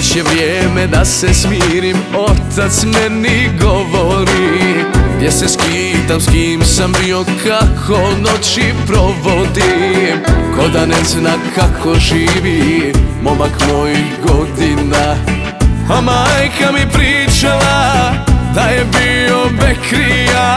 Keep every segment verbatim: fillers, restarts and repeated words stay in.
Već je vrijeme da se smirim, otac meni govori. Gdje se skitam, s kim sam bio, kako noći provodim. Ko da ne zna kako živi momak mojih godina. A majka mi pričala da je bio bekrija.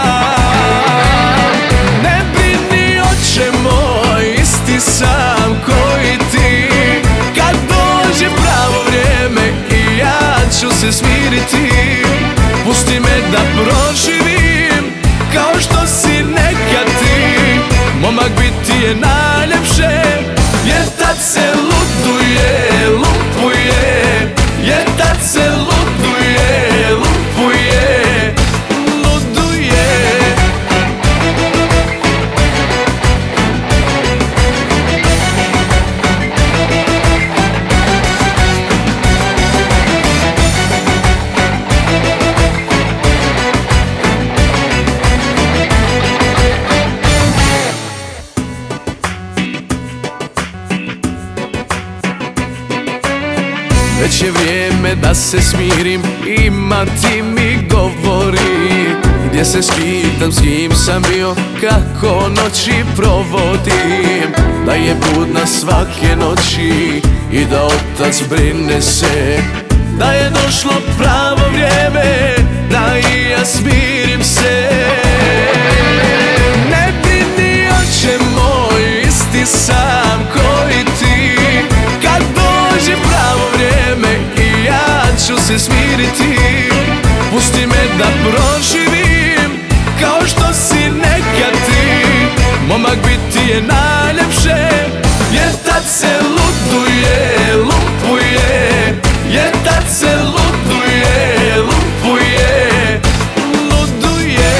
Ne brini oče moj, isti sam koji ti. Kad dođe pravo vrijeme i ja ću se smiriti. Pusti me da proživim kao što si nekad ti. Momak biti je najljepše, jer tad se luduje, lupuje. Jer tad se luduje, lupuje, luduje. Već je vrijeme da se smirim, ima ti mi govori. Gdje se skitam, s kim sam bio, kako noći provodim. Da je budna svake noći i da otac brine se. Da je došlo pravo vrijeme da i ja smirim se. Ne brini oče moj, isti sam koji ti. Kad dođe pravo vrijeme i ja ću se smiriti. Pusti me da proživim kao što si nekad ti. Momak biti je najljepše, jer tad se luduje, lupuje. Jer tad se luduje, lupuje, luduje.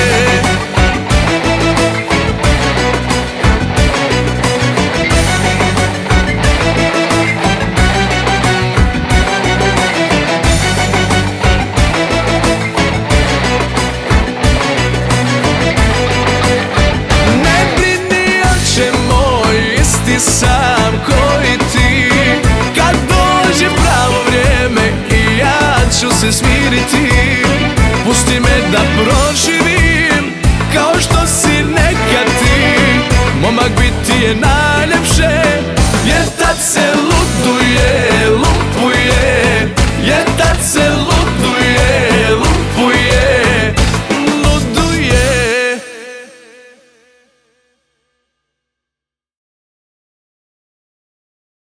Sam koji ti. Kad dođe pravo vrijeme i ja ću se smiriti. Pusti me da proživim kao što si nekad ti. Momak biti je na